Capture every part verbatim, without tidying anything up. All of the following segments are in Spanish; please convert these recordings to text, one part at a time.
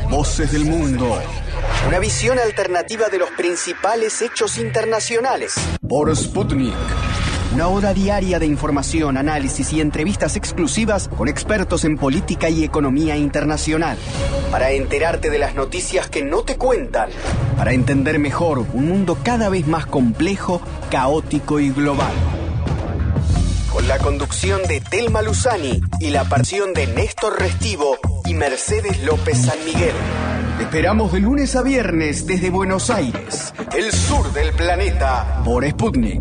Voces del Mundo. Una visión alternativa de los principales hechos internacionales. Por Sputnik. Una hora diaria de información, análisis y entrevistas exclusivas con expertos en política y economía internacional. Para enterarte de las noticias que no te cuentan. Para entender mejor un mundo cada vez más complejo, caótico y global. Con la conducción de Telma Luzani y la pasión de Néstor Restivo y Mercedes López San Miguel. Esperamos de lunes a viernes desde Buenos Aires, el sur del planeta, por Sputnik.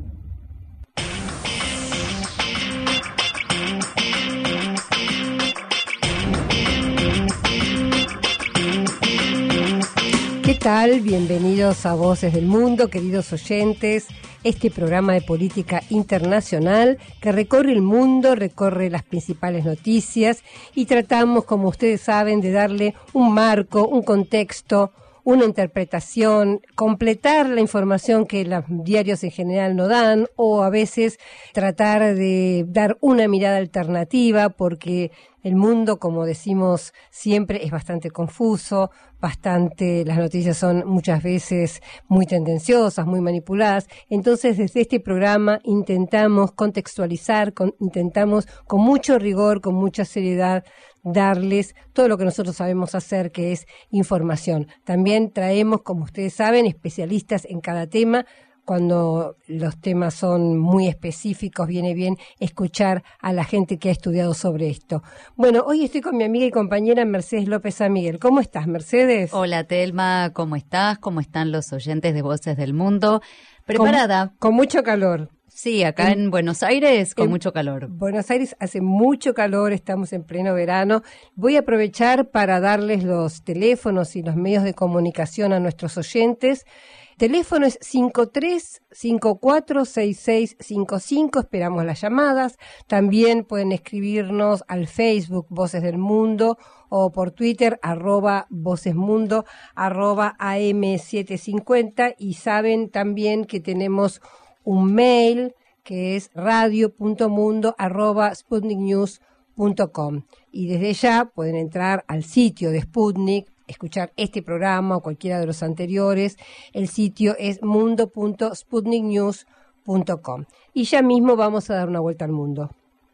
¿Qué tal? Bienvenidos a Voces del Mundo, queridos oyentes. Este programa de política internacional que recorre el mundo, recorre las principales noticias y tratamos, como ustedes saben, de darle un marco, un contexto, una interpretación, completar la información que los diarios en general no dan o a veces tratar de dar una mirada alternativa porque el mundo, como decimos siempre, es bastante confuso, bastante, las noticias son muchas veces muy tendenciosas, muy manipuladas. Entonces, desde este programa intentamos contextualizar, con, intentamos con mucho rigor, con mucha seriedad, darles todo lo que nosotros sabemos hacer, que es información. También traemos, como ustedes saben, especialistas en cada tema. Cuando los temas son muy específicos, viene bien escuchar a la gente que ha estudiado sobre esto. Bueno, hoy estoy con mi amiga y compañera Mercedes López San Miguel. ¿Cómo estás, Mercedes? Hola, Telma, ¿cómo estás? ¿Cómo están los oyentes de Voces del Mundo? ¿Preparada? Con, con mucho calor. Sí, acá en, en Buenos Aires con en mucho calor. Buenos Aires hace mucho calor, estamos en pleno verano. Voy a aprovechar para darles los teléfonos y los medios de comunicación a nuestros oyentes. Teléfono es cinco tres cinco cuatro seis seis cinco cinco, esperamos las llamadas. También pueden escribirnos al Facebook Voces del Mundo o por Twitter arroba vocesmundo arroba A M setecientos cincuenta y saben también que tenemos un mail que es radio punto mundo arroba sputnik news punto com y desde ya pueden entrar al sitio de Sputnik, escuchar este programa o cualquiera de los anteriores. El sitio es mundo punto sputnik news punto com y ya mismo vamos a dar una vuelta al mundo.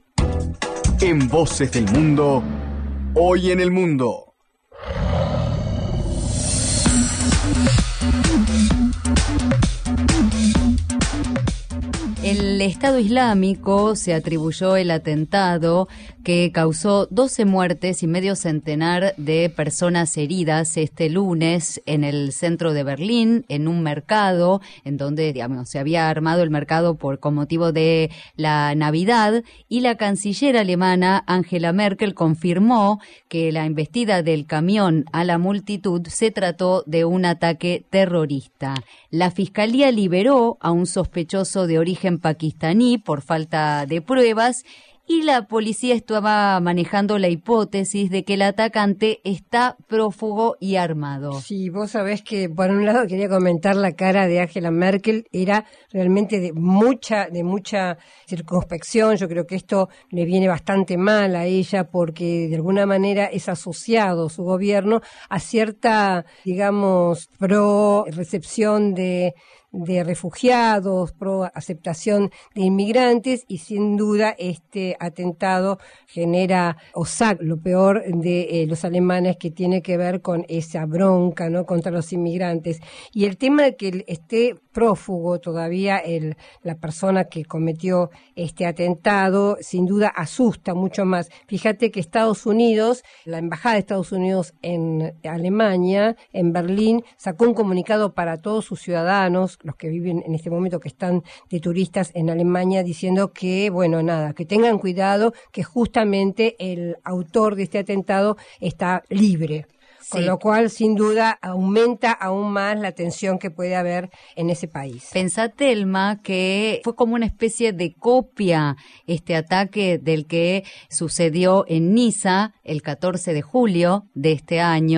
En Voces del Mundo, hoy en el mundo. El Estado Islámico se atribuyó el atentado que causó doce muertes y medio centenar de personas heridas este lunes en el centro de Berlín, en un mercado en donde, digamos, se había armado el mercado por con motivo de la Navidad, y la canciller alemana Angela Merkel confirmó que la embestida del camión a la multitud se trató de un ataque terrorista. La Fiscalía liberó a un sospechoso de origen pakistaní por falta de pruebas y la policía estaba manejando la hipótesis de que el atacante está prófugo y armado. Sí, vos sabés que por un lado quería comentar la cara de Angela Merkel, era realmente de mucha, de mucha circunspección. Yo creo que esto le viene bastante mal a ella porque de alguna manera es asociado su gobierno a cierta, digamos, pro recepción de de refugiados, pro aceptación de inmigrantes, y sin duda este atentado genera o saca lo peor de eh, los alemanes, que tiene que ver con esa bronca, ¿no?, contra los inmigrantes. Y el tema de que esté prófugo todavía el, la persona que cometió este atentado, sin duda asusta mucho más. Fíjate que Estados Unidos, la Embajada de Estados Unidos en Alemania, en Berlín, sacó un comunicado para todos sus ciudadanos, los que viven en este momento, que están de turistas en Alemania, diciendo que, bueno, nada, que tengan cuidado, que justamente el autor de este atentado está libre. Sí. Con lo cual, sin duda, aumenta aún más la tensión que puede haber en ese país. Pensá, Telma, que fue como una especie de copia este ataque del que sucedió en Niza el catorce de julio de este año.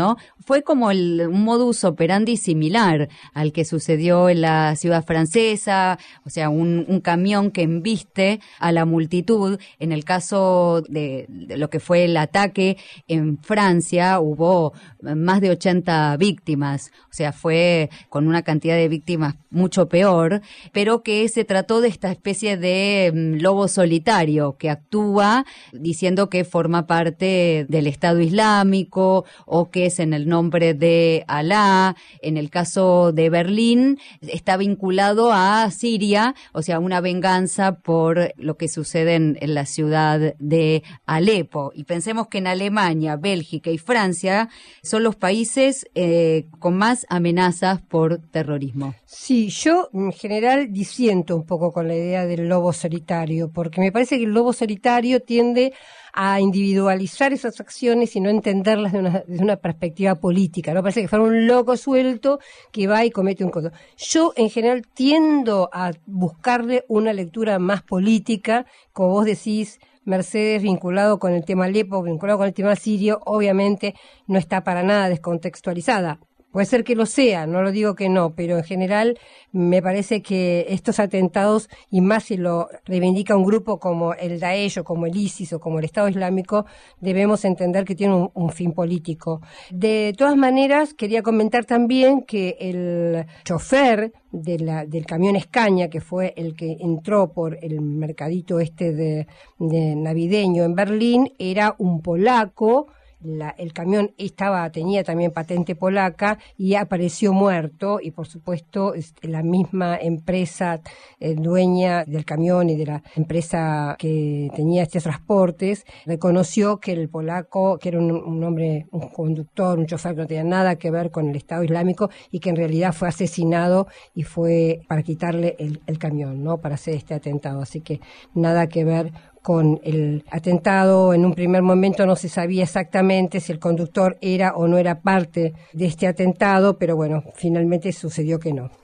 fue como el, un modus operandi similar al que sucedió en la ciudad francesa, o sea, un, un camión que embiste a la multitud. En el caso de, de lo que fue el ataque en Francia, hubo más de ochenta víctimas, o sea, fue con una cantidad de víctimas mucho peor, pero que se trató de esta especie de um, lobo solitario que actúa diciendo que forma parte del Estado Islámico o que es en el nombre de Alá. En el caso de Berlín está vinculado a Siria, o sea, una venganza por lo que sucede en, en la ciudad de Alepo. Y pensemos que en Alemania, Bélgica y Francia son los países eh, con más amenazas por terrorismo. Sí, yo en general disiento un poco con la idea del lobo solitario, porque me parece que el lobo solitario tiende a individualizar esas acciones y no entenderlas de una, desde una perspectiva política, ¿no? Parece que fuera un loco suelto que va y comete un coso. Yo, en general, tiendo a buscarle una lectura más política, como vos decís, Mercedes, vinculado con el tema Alepo, vinculado con el tema sirio, obviamente no está para nada descontextualizada. Puede ser que lo sea, no lo digo que no, pero en general me parece que estos atentados, y más si lo reivindica un grupo como el Daesh o como el ISIS o como el Estado Islámico, debemos entender que tienen un, un fin político. De todas maneras, quería comentar también que el chofer de la, del camión Escaña, que fue el que entró por el mercadito este de, de navideño en Berlín, era un polaco. La, el camión estaba tenía también patente polaca y apareció muerto, y por supuesto la misma empresa eh, dueña del camión y de la empresa que tenía estos transportes reconoció que el polaco, que era un, un hombre, un conductor, un chofer que no tenía nada que ver con el Estado Islámico y que en realidad fue asesinado y fue para quitarle el, el camión, ¿no? Para hacer este atentado. Así que nada que ver con el atentado. En un primer momento no se sabía exactamente si el conductor era o no era parte de este atentado, pero bueno, finalmente sucedió que no.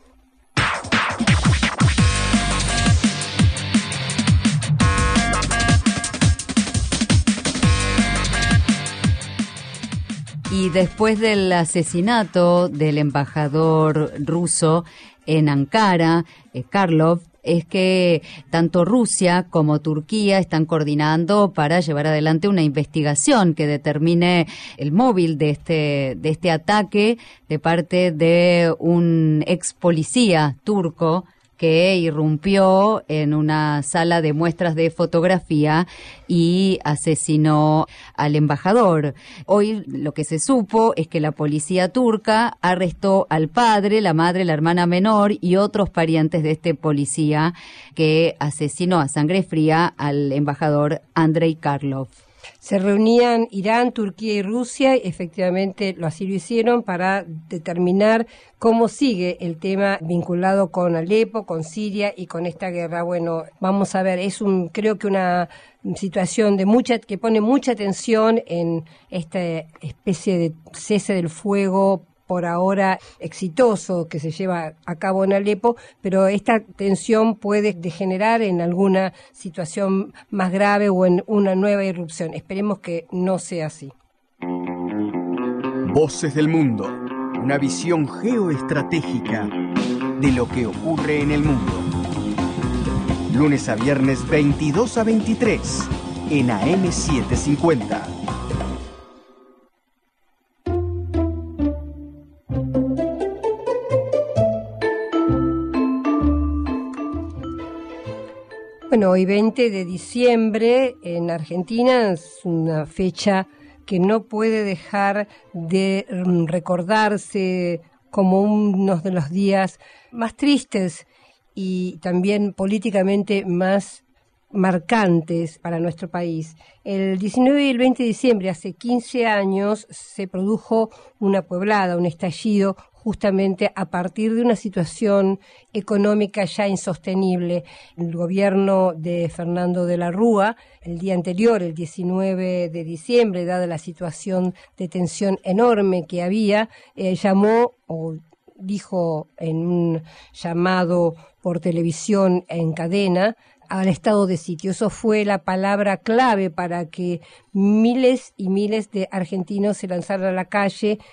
Y después del asesinato del embajador ruso en Ankara, eh, Karlov, es que tanto Rusia como Turquía están coordinando para llevar adelante una investigación que determine el móvil de este, de este ataque de parte de un ex policía turco que irrumpió en una sala de muestras de fotografía y asesinó al embajador. Hoy lo que se supo es que la policía turca arrestó al padre, la madre, la hermana menor y otros parientes de este policía que asesinó a sangre fría al embajador Andrei Karlov. Se reunían Irán, Turquía y Rusia, y efectivamente lo así lo hicieron para determinar cómo sigue el tema vinculado con Alepo, con Siria y con esta guerra. Bueno, vamos a ver, es un creo que una situación de mucha que pone mucha tensión en esta especie de cese del fuego por ahora exitoso que se lleva a cabo en Alepo, pero esta tensión puede degenerar en alguna situación más grave o en una nueva irrupción. Esperemos que no sea así. Voces del mundo, una visión geoestratégica de lo que ocurre en el mundo. Lunes a viernes veintidós a veintitrés en A M setecientos cincuenta. Bueno, hoy veinte de diciembre en Argentina es una fecha que no puede dejar de recordarse como uno de los días más tristes y también políticamente más marcantes para nuestro país. El diecinueve y el veinte de diciembre, hace quince años, se produjo una pueblada, un estallido, justamente a partir de una situación económica ya insostenible. El gobierno de Fernando de la Rúa, el día anterior, el diecinueve de diciembre, dada la situación de tensión enorme que había, eh, llamó o dijo en un llamado por televisión en cadena al estado de sitio. Eso fue la palabra clave para que miles y miles de argentinos se lanzaran a la calle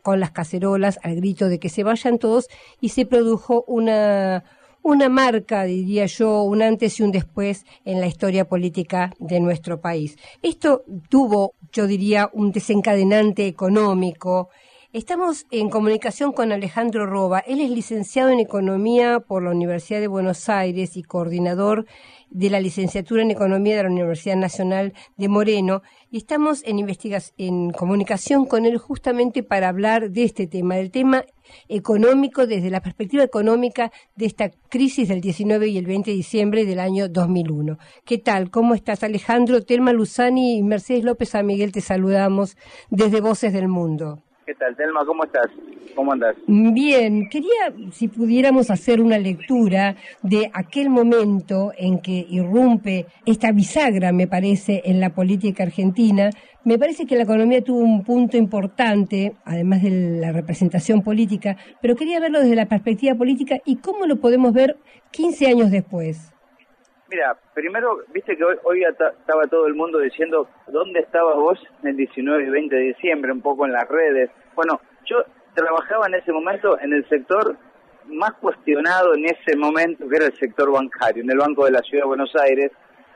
con las cacerolas al grito de que se vayan todos, y se produjo una, una marca, diría yo, un antes y un después en la historia política de nuestro país. Esto tuvo, yo diría, un desencadenante económico. Estamos en comunicación con Alejandro Roba. Él es licenciado en Economía por la Universidad de Buenos Aires y coordinador de la licenciatura en Economía de la Universidad Nacional de Moreno. Y estamos en, investiga- en comunicación con él justamente para hablar de este tema, del tema económico desde la perspectiva económica de esta crisis del diecinueve y el veinte de diciembre del año dos mil uno. ¿Qué tal? ¿Cómo estás, Alejandro? Telma Luzani y Mercedes López San Miguel te saludamos desde Voces del Mundo. ¿Qué tal, Telma? ¿Cómo estás? ¿Cómo andás? Bien, quería, si pudiéramos hacer una lectura de aquel momento en que irrumpe esta bisagra, me parece, en la política argentina. Me parece que la economía tuvo un punto importante, además de la representación política, pero quería verlo desde la perspectiva política y cómo lo podemos ver quince años después. Mira, primero, viste que hoy, hoy estaba todo el mundo diciendo ¿dónde estabas vos en el diecinueve y veinte de diciembre? Un poco en las redes. Bueno, yo trabajaba en ese momento en el sector más cuestionado en ese momento, que era el sector bancario, en el Banco de la Ciudad de Buenos Aires,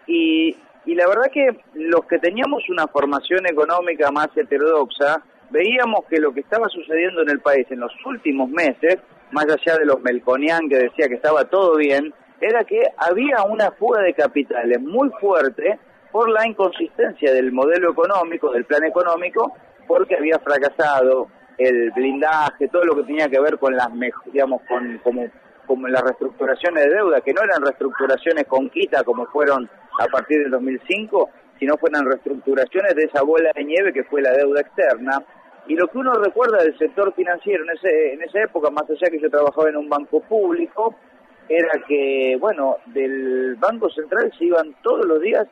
y, y la verdad que los que teníamos una formación económica más heterodoxa, veíamos que lo que estaba sucediendo en el país en los últimos meses, más allá de los Melconian que decía que estaba todo bien, era que había una fuga de capitales muy fuerte por la inconsistencia del modelo económico, del plan económico, porque había fracasado el blindaje, todo lo que tenía que ver con las, digamos, con como, como las reestructuraciones de deuda, que no eran reestructuraciones con quita como fueron a partir del dos mil cinco, sino fueron reestructuraciones de esa bola de nieve que fue la deuda externa. Y lo que uno recuerda del sector financiero en, ese, en esa época, más allá que yo trabajaba en un banco público, era que, bueno, del Banco Central se iban todos los días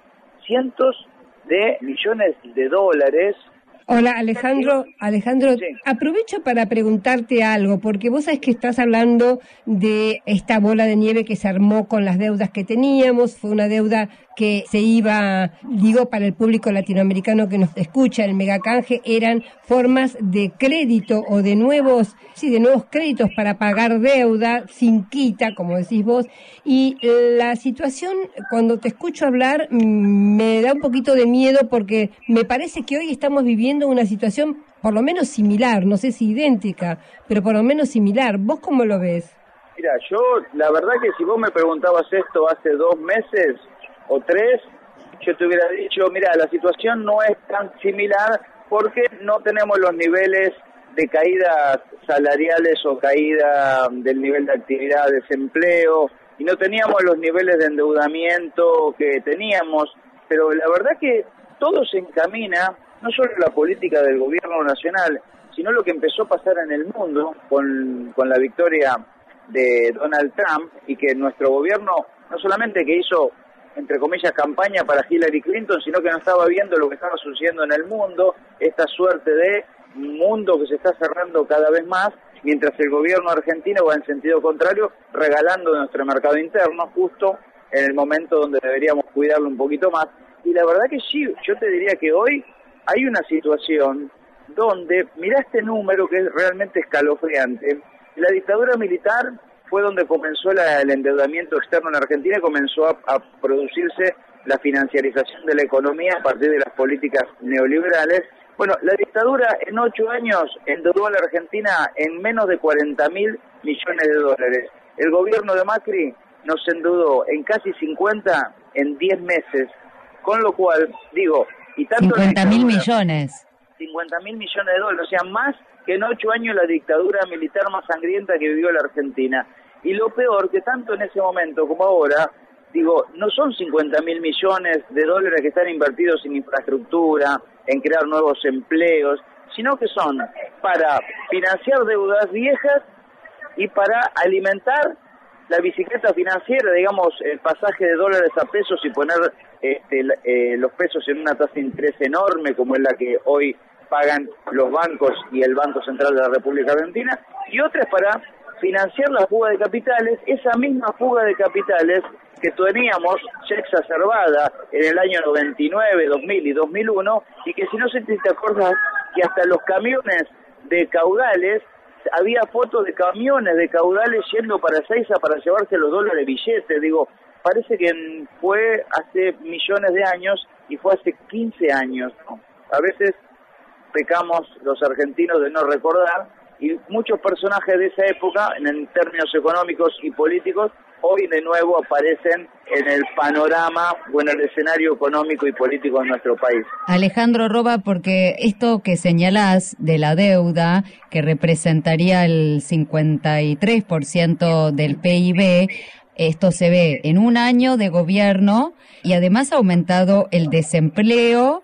cientos de millones de dólares. Hola, Alejandro. Alejandro, sí. Aprovecho para preguntarte algo, porque vos sabés que estás hablando de esta bola de nieve que se armó con las deudas que teníamos. Fue una deuda que se iba, digo, para el público latinoamericano que nos escucha, el megacanje eran formas de crédito o de nuevos, sí, de nuevos créditos para pagar deuda sin quita, como decís vos. Y la situación, cuando te escucho hablar, me da un poquito de miedo porque me parece que hoy estamos viviendo una situación por lo menos similar, no sé si idéntica, pero por lo menos similar. ¿Vos cómo lo ves? Mira, yo, la verdad que si vos me preguntabas esto hace dos meses o tres, yo te hubiera dicho, mira, la situación no es tan similar porque no tenemos los niveles de caídas salariales o caída del nivel de actividad, desempleo, y no teníamos los niveles de endeudamiento que teníamos, pero la verdad que todo se encamina, no solo la política del gobierno nacional, sino lo que empezó a pasar en el mundo con, con la victoria de Donald Trump, y que nuestro gobierno no solamente que hizo, entre comillas, campaña para Hillary Clinton, sino que no estaba viendo lo que estaba sucediendo en el mundo, esta suerte de mundo que se está cerrando cada vez más, mientras el gobierno argentino va en sentido contrario, regalando nuestro mercado interno, justo en el momento donde deberíamos cuidarlo un poquito más. Y la verdad que sí, yo te diría que hoy hay una situación donde, mirá este número que es realmente escalofriante. La dictadura militar fue donde comenzó la, el endeudamiento externo en Argentina y comenzó a, a producirse la financiarización de la economía a partir de las políticas neoliberales. Bueno, la dictadura en ocho años endeudó a la Argentina en menos de cuarenta mil millones de dólares. El gobierno de Macri nos endeudó en casi cincuenta en diez meses, con lo cual, digo, y tanto cincuenta mil millones. cincuenta mil millones de dólares, o sea, más que en ocho años la dictadura militar más sangrienta que vivió la Argentina. Y lo peor, que tanto en ese momento como ahora, digo, no son cincuenta mil millones de dólares que están invertidos en infraestructura, en crear nuevos empleos, sino que son para financiar deudas viejas y para alimentar la bicicleta financiera, digamos, el pasaje de dólares a pesos y poner este, eh, los pesos en una tasa de interés enorme como es la que hoy pagan los bancos y el Banco Central de la República Argentina, y otra es para financiar la fuga de capitales, esa misma fuga de capitales que teníamos ya exacerbada en el año noventa y nueve, dos mil y dos mil uno, y que si no se te acuerdas que hasta los camiones de caudales, había fotos de camiones de caudales yendo para Ezeiza para llevarse los dólares billetes. Digo, parece que fue hace millones de años y fue hace quince años, ¿no? A veces pecamos los argentinos de no recordar, y muchos personajes de esa época, en términos económicos y políticos, hoy de nuevo aparecen en el panorama o en el escenario económico y político de nuestro país. Alejandro Roba, porque esto que señalás de la deuda, que representaría el cincuenta y tres por ciento del P I B, esto se ve en un año de gobierno y además ha aumentado el desempleo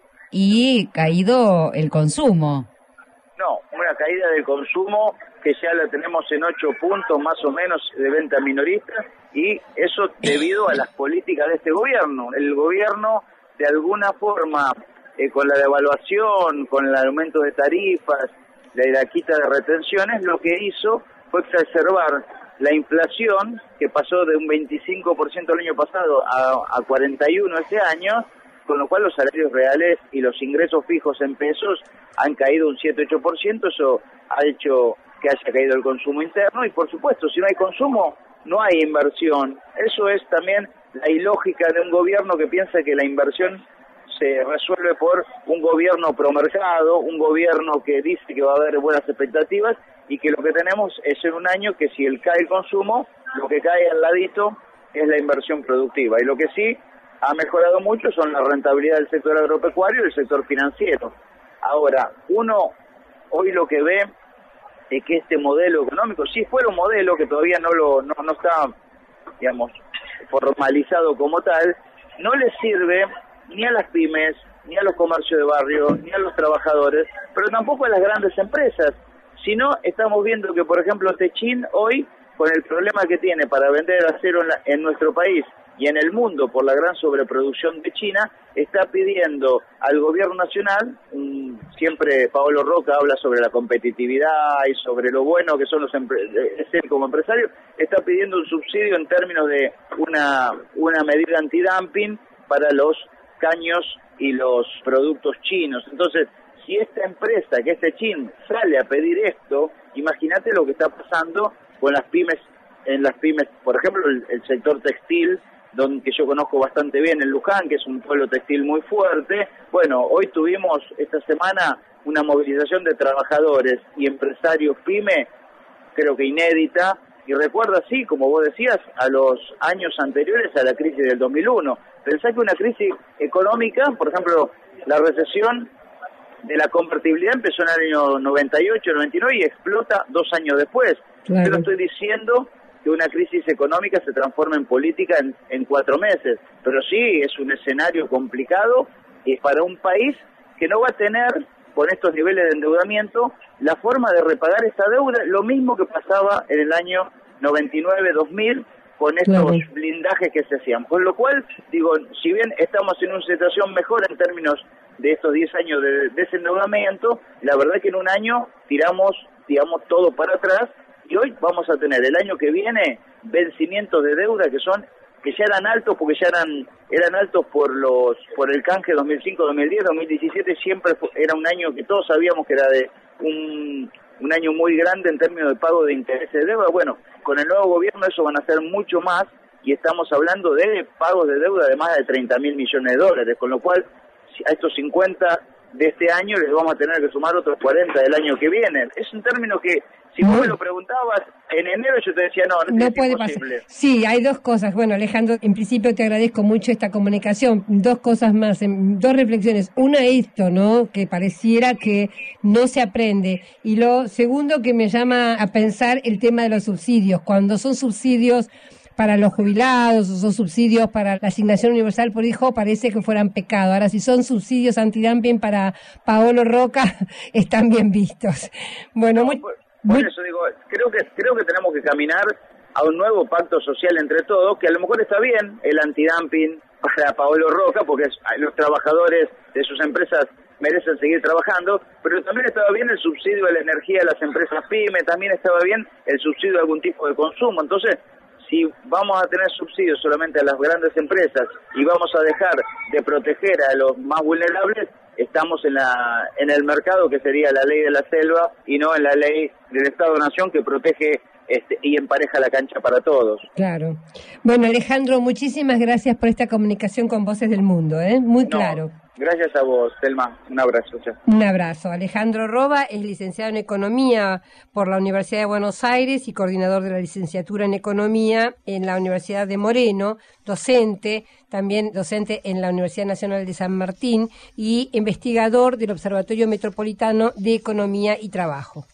y caído el consumo. No, una caída del consumo que ya la tenemos en ocho puntos más o menos de venta minorista, y eso debido a las políticas de este gobierno. El gobierno, de alguna forma, eh, con la devaluación, con el aumento de tarifas, la, la quita de retenciones, lo que hizo fue exacerbar la inflación, que pasó de un veinticinco por ciento el año pasado a, a cuarenta y uno por ciento este año, con lo cual los salarios reales y los ingresos fijos en pesos han caído un siete ocho por ciento. Eso ha hecho que haya caído el consumo interno, y por supuesto, si no hay consumo, no hay inversión. Eso es también la ilógica de un gobierno que piensa que la inversión se resuelve por un gobierno promercado, un gobierno que dice que va a haber buenas expectativas, y que lo que tenemos es en un año que si el cae el consumo, lo que cae al ladito es la inversión productiva. Y lo que sí ha mejorado mucho son la rentabilidad del sector agropecuario y el sector financiero. Ahora, uno hoy lo que ve es que este modelo económico, si fuera un modelo que todavía no lo no, no está, digamos, formalizado como tal, no le sirve ni a las pymes, ni a los comercios de barrio, ni a los trabajadores, pero tampoco a las grandes empresas. Si no, estamos viendo que, por ejemplo, Techin hoy, con el problema que tiene para vender acero en, la, en nuestro país y en el mundo por la gran sobreproducción de China, está pidiendo al gobierno nacional, um, siempre Paolo Roca habla sobre la competitividad y sobre lo bueno que son los es él como empresario, está pidiendo un subsidio en términos de una, una medida antidumping para los caños y los productos chinos. Entonces, si esta empresa, que este Techin, sale a pedir esto, imagínate lo que está pasando con las pymes, en las pymes, por ejemplo, el, el sector textil, donde que yo conozco bastante bien, en Luján, que es un pueblo textil muy fuerte. Bueno, hoy tuvimos esta semana una movilización de trabajadores y empresarios pyme, creo que inédita, y recuerda, sí, como vos decías, a los años anteriores a la crisis del dos mil uno. Pensá que una crisis económica, por ejemplo, la recesión de la convertibilidad empezó en el año noventa y ocho, noventa y nueve y explota dos años después. Claro. Yo no estoy diciendo que una crisis económica se transforme en política en, en cuatro meses, pero sí es un escenario complicado, y para un país que no va a tener, con estos niveles de endeudamiento, la forma de repagar esta deuda, lo mismo que pasaba en el año noventa y nueve, dos mil, con estos claro. blindajes que se hacían. Por lo cual, digo, si bien estamos en una situación mejor en términos de estos diez años de desendeudamiento, la verdad que en un año tiramos, digamos, todo para atrás, y hoy vamos a tener el año que viene vencimientos de deuda que son que ya eran altos, porque ya eran eran altos por los por el canje dos mil cinco, dos mil diez, dos mil diecisiete, siempre fue, era un año que todos sabíamos que era de un, un año muy grande en términos de pago de intereses de deuda. Bueno, con el nuevo gobierno eso van a ser mucho más, y estamos hablando de pagos de deuda de más de treinta mil millones de dólares, con lo cual a estos cincuenta de este año les vamos a tener que sumar otros cuarenta del año que viene. Es un término que, si vos me lo preguntabas en enero, yo te decía, no, no, no puede pasar. Sí, hay dos cosas. Bueno, Alejandro, en principio te agradezco mucho esta comunicación. Dos cosas más, dos reflexiones. Una, esto, ¿no? Que pareciera que no se aprende. Y lo segundo, que me llama a pensar el tema de los subsidios. Cuando son subsidios para los jubilados o son subsidios para la asignación universal por hijo, parece que fueran pecado. Ahora, si son subsidios antidumping para Paolo Roca, están bien vistos. Bueno, no, muy... por, por eso digo, creo que creo que tenemos que caminar a un nuevo pacto social entre todos, que a lo mejor está bien el antidumping para Paolo Roca, porque los trabajadores de sus empresas merecen seguir trabajando, pero también estaba bien el subsidio a la energía de las empresas pyme, también estaba bien el subsidio a algún tipo de consumo. Entonces, si vamos a tener subsidios solamente a las grandes empresas y vamos a dejar de proteger a los más vulnerables, estamos en la en el mercado, que sería la ley de la selva, y no en la ley del Estado-Nación, que protege este, y empareja la cancha para todos. Claro. Bueno, Alejandro, muchísimas gracias por esta comunicación con Voces del Mundo, ¿eh? Muy claro. No, gracias a vos, Selma. Un abrazo. Chao. Un abrazo. Alejandro Roba es licenciado en Economía por la Universidad de Buenos Aires y coordinador de la licenciatura en Economía en la Universidad de Moreno, docente, también docente en la Universidad Nacional de San Martín y investigador del Observatorio Metropolitano de Economía y Trabajo.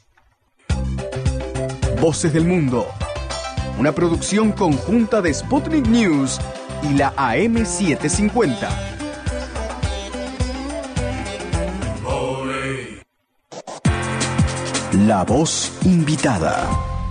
Voces del Mundo, una producción conjunta de Sputnik News y la A M setecientos cincuenta. La voz invitada.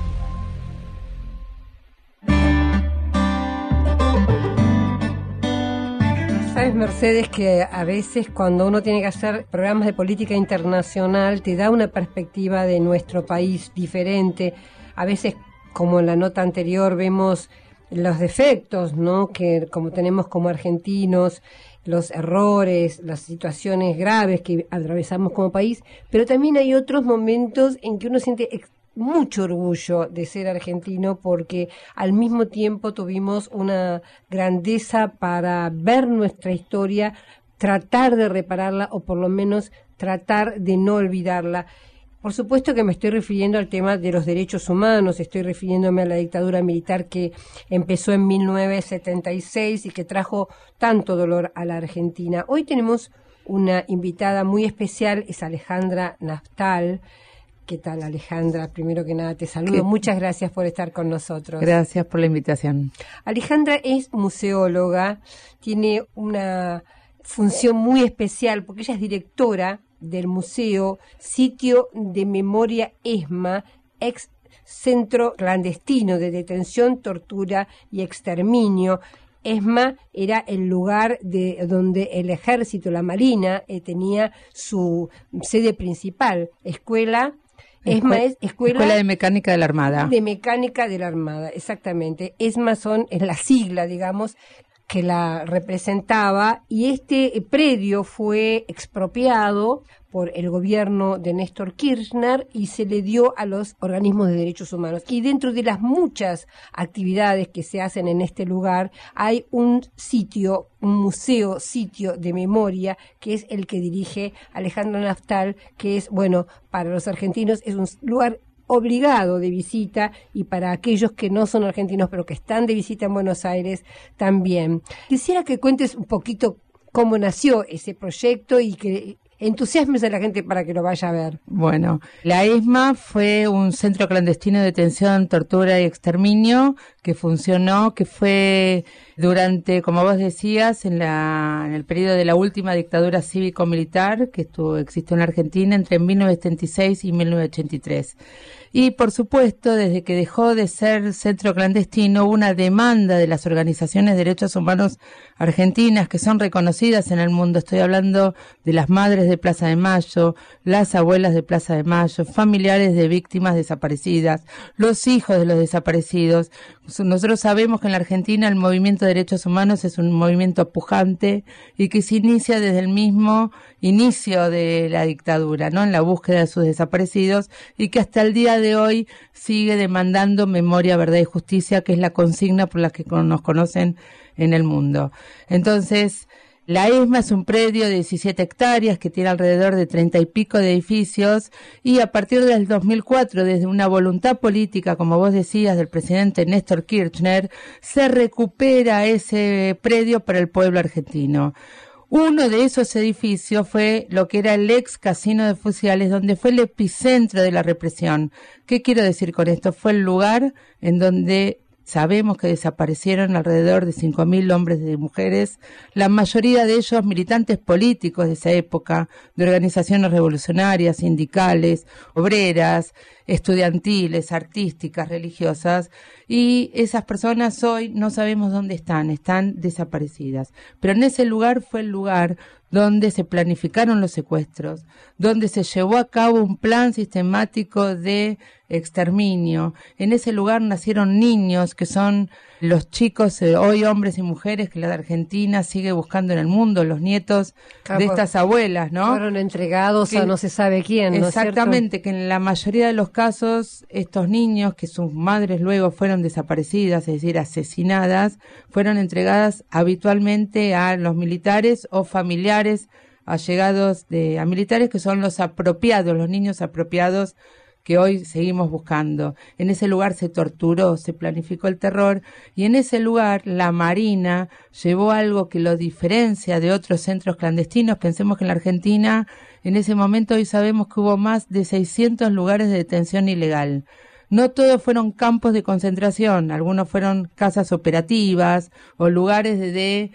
Sabes, Mercedes, que a veces cuando uno tiene que hacer programas de política internacional te da una perspectiva de nuestro país diferente. A veces, como en la nota anterior, vemos los defectos, ¿no?, que como tenemos como argentinos, los errores, las situaciones graves que atravesamos como país, pero también hay otros momentos en que uno siente ex- mucho orgullo de ser argentino, porque al mismo tiempo tuvimos una grandeza para ver nuestra historia, tratar de repararla o por lo menos tratar de no olvidarla. Por supuesto que me estoy refiriendo al tema de los derechos humanos, estoy refiriéndome a la dictadura militar que empezó en mil novecientos setenta y seis y que trajo tanto dolor a la Argentina. Hoy tenemos una invitada muy especial, es Alejandra Naftal. ¿Qué tal, Alejandra? Primero que nada te saludo. ¿Qué? Muchas gracias por estar con nosotros. Gracias por la invitación. Alejandra es museóloga, tiene una función muy especial porque ella es directora del Museo Sitio de Memoria ESMA, ex Centro Clandestino de Detención, Tortura y Exterminio. ESMA era el lugar de donde el ejército, la marina, eh, tenía su sede principal. Escuela, ESMA es escuela, escuela de Mecánica de la Armada. De Mecánica de la Armada, exactamente. ESMA son, es la sigla, digamos, que la representaba, y este predio fue expropiado por el gobierno de Néstor Kirchner y se le dio a los organismos de derechos humanos. Y dentro de las muchas actividades que se hacen en este lugar, hay un sitio, un museo, sitio de memoria, que es el que dirige Alejandra Naftal, que es, bueno, para los argentinos es un lugar obligado de visita, y para aquellos que no son argentinos pero que están de visita en Buenos Aires también. Quisiera que cuentes un poquito cómo nació ese proyecto y que entusiasmes a la gente para que lo vaya a ver. Bueno, la ESMA fue un centro clandestino de detención, tortura y exterminio que funcionó, que fue durante, como vos decías, en la en el periodo de la última dictadura cívico-militar que estuvo existió en Argentina entre mil novecientos setenta y seis y mil novecientos ochenta y tres. Y, por supuesto, desde que dejó de ser centro clandestino, hubo una demanda de las organizaciones de derechos humanos argentinas que son reconocidas en el mundo. Estoy hablando de las madres de Plaza de Mayo, las abuelas de Plaza de Mayo, familiares de víctimas desaparecidas, los hijos de los desaparecidos. Nosotros sabemos que en la Argentina el movimiento de derechos humanos es un movimiento pujante y que se inicia desde el mismo inicio de la dictadura, ¿no?, en la búsqueda de sus desaparecidos, y que hasta el día de hoy sigue demandando memoria, verdad y justicia, que es la consigna por la que nos conocen en el mundo. Entonces, la ESMA es un predio de diecisiete hectáreas que tiene alrededor de treinta y pico de edificios, y a partir del dos mil cuatro, desde una voluntad política, como vos decías, del presidente Néstor Kirchner, se recupera ese predio para el pueblo argentino. Uno de esos edificios fue lo que era el ex Casino de Fusiales, donde fue el epicentro de la represión. ¿Qué quiero decir con esto? Fue el lugar en donde sabemos que desaparecieron alrededor de cinco mil hombres y mujeres, la mayoría de ellos militantes políticos de esa época, de organizaciones revolucionarias, sindicales, obreras, estudiantiles, artísticas, religiosas, y esas personas hoy no sabemos dónde están, están desaparecidas. Pero en ese lugar fue el lugar donde se planificaron los secuestros, donde se llevó a cabo un plan sistemático de exterminio. En ese lugar nacieron niños que son los chicos, eh, hoy hombres y mujeres, que la Argentina sigue buscando en el mundo, los nietos Claro, de estas abuelas, ¿no? Fueron entregados Que- a no se sabe quién, ¿no es cierto? Exactamente, que en la mayoría de los casos estos niños, que sus madres luego fueron desaparecidas, es decir, asesinadas, fueron entregadas habitualmente a los militares o familiares allegados de, a militares, que son los apropiados, los niños apropiados que hoy seguimos buscando. En ese lugar se torturó, se planificó el terror, y en ese lugar la Marina llevó algo que lo diferencia de otros centros clandestinos. Pensemos que en la Argentina, en ese momento, hoy sabemos que hubo más de seiscientos lugares de detención ilegal. No todos fueron campos de concentración, algunos fueron casas operativas o lugares de, de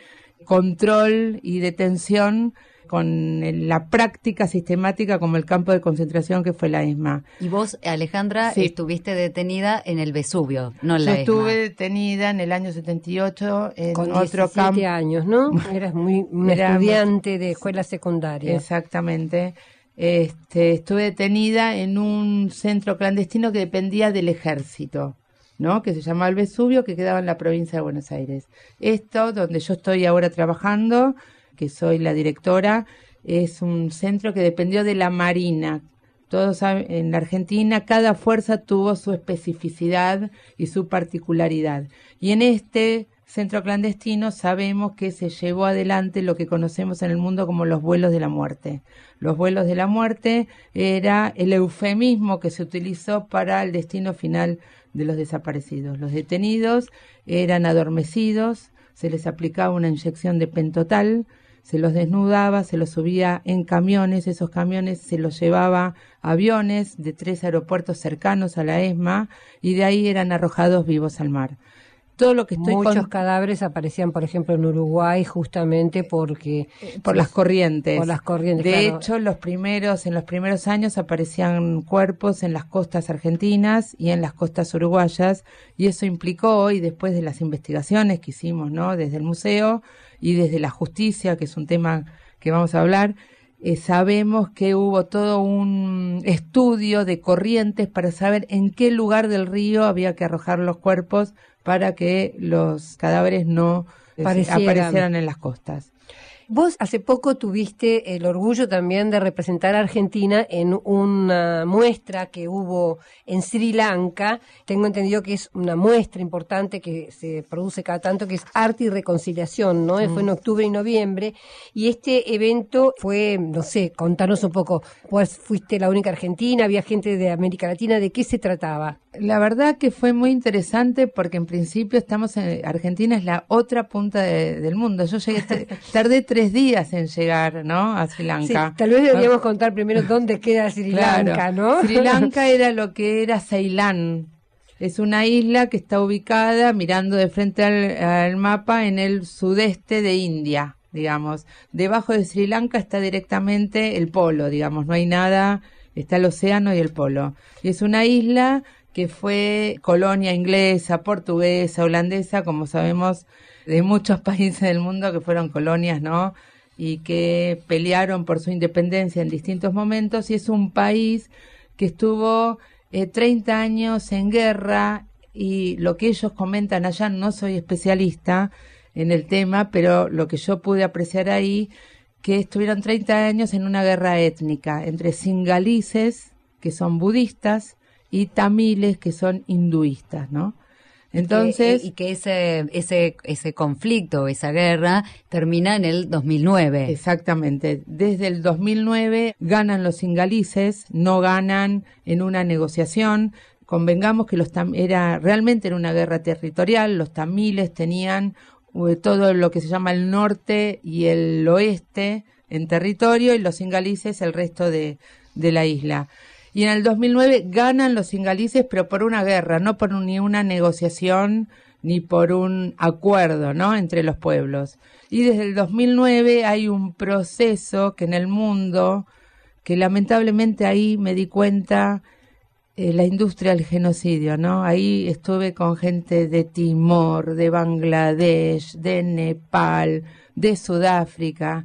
control y detención con el- la práctica sistemática como el campo de concentración que fue la ESMA. Y vos, Alejandra, Sí. estuviste detenida en el Vesubio, no en Yo la ESMA. estuve detenida en el año setenta y ocho en Con otro campo. diecisiete años, ¿no? Eras muy un Era- estudiante de escuela secundaria. Exactamente. Este, estuve detenida en un centro clandestino que dependía del ejército, ¿no? Que se llamaba el Vesubio, que quedaba en la provincia de Buenos Aires. Esto, donde yo estoy ahora trabajando, que soy la directora, es un centro que dependió de la Marina. Todos saben, en la Argentina cada fuerza tuvo su especificidad y su particularidad. Y en este centro clandestino sabemos que se llevó adelante lo que conocemos en el mundo como los vuelos de la muerte. Los vuelos de la muerte era el eufemismo que se utilizó para el destino final de los desaparecidos. Los detenidos eran adormecidos, se les aplicaba una inyección de pentotal, se los desnudaba, se los subía en camiones, esos camiones se los llevaba a aviones de tres aeropuertos cercanos a la ESMA, y de ahí eran arrojados vivos al mar. Todo lo que estoy Muchos con- cadáveres aparecían, por ejemplo, en Uruguay, justamente porque por las corrientes. Por las corrientes, De claro. hecho, los primeros, en los primeros años aparecían cuerpos en las costas argentinas y en las costas uruguayas, y eso implicó, y después de las investigaciones que hicimos, ¿no? Desde el museo y desde la justicia, que es un tema que vamos a hablar, eh, sabemos que hubo todo un estudio de corrientes para saber en qué lugar del río había que arrojar los cuerpos para que los cadáveres no eh, Parecieran. aparecieran en las costas. Vos hace poco tuviste el orgullo también de representar a Argentina en una muestra que hubo en Sri Lanka. Tengo entendido que es una muestra importante que se produce cada tanto, que es Arte y Reconciliación, ¿no? Fue en octubre y noviembre. Y este evento fue, no sé, contanos un poco, pues fuiste la única argentina, había gente de América Latina, ¿de qué se trataba? La verdad que fue muy interesante porque en principio estamos en Argentina, es la otra punta de- del mundo. Yo llegué, t- tardé tres días en llegar, ¿no? A Sri Sí, Lanka. tal vez deberíamos contar primero dónde queda Sri Claro. Lanka, ¿no? Sri Lanka era lo que era Ceilán. Es una isla que está ubicada mirando de frente al, al mapa en el sudeste de India, digamos. Debajo de Sri Lanka está directamente el polo, digamos. No hay nada, está el océano y el polo. Y es una isla que fue colonia inglesa, portuguesa, holandesa, como sabemos, de muchos países del mundo que fueron colonias, ¿no? Y que pelearon por su independencia en distintos momentos, y es un país que estuvo eh, treinta años en guerra, y lo que ellos comentan allá, no soy especialista en el tema, pero lo que yo pude apreciar ahí, que estuvieron treinta años en una guerra étnica entre singalises, que son budistas, y tamiles, que son hinduistas, ¿no? Entonces, y que ese ese ese conflicto, esa guerra termina en el dos mil nueve. exactamente, desde el dos mil nueve ganan los singalises, no ganan en una negociación. Convengamos que los tam era realmente era una guerra territorial. Los tamiles tenían uh, todo lo que se llama el norte y el oeste en territorio, y los singalises el resto de, de la isla. Y en el dos mil nueve ganan los singalises, pero por una guerra, no por un, ni una negociación ni por un acuerdo, ¿no?, entre los pueblos. Y desde el dos mil nueve hay un proceso que en el mundo, que lamentablemente ahí me di cuenta, eh, la industria del genocidio, ¿no? Ahí estuve con gente de Timor, de Bangladesh, de Nepal, de Sudáfrica,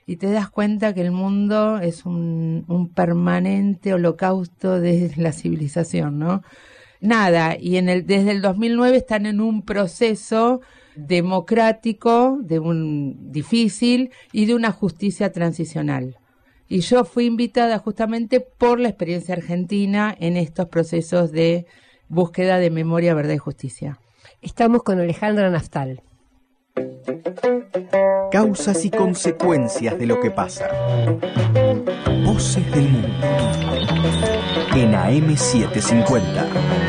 y te das cuenta que el mundo es un, un permanente holocausto de la civilización, ¿no? Nada, y en el desde el dos mil nueve están en un proceso democrático, de un difícil y de una justicia transicional. Y yo fui invitada justamente por la experiencia argentina en estos procesos de búsqueda de memoria, verdad y justicia. Estamos con Alejandra Naftal. Causas y consecuencias de lo que pasa. Voces del mundo. En A M setecientos cincuenta.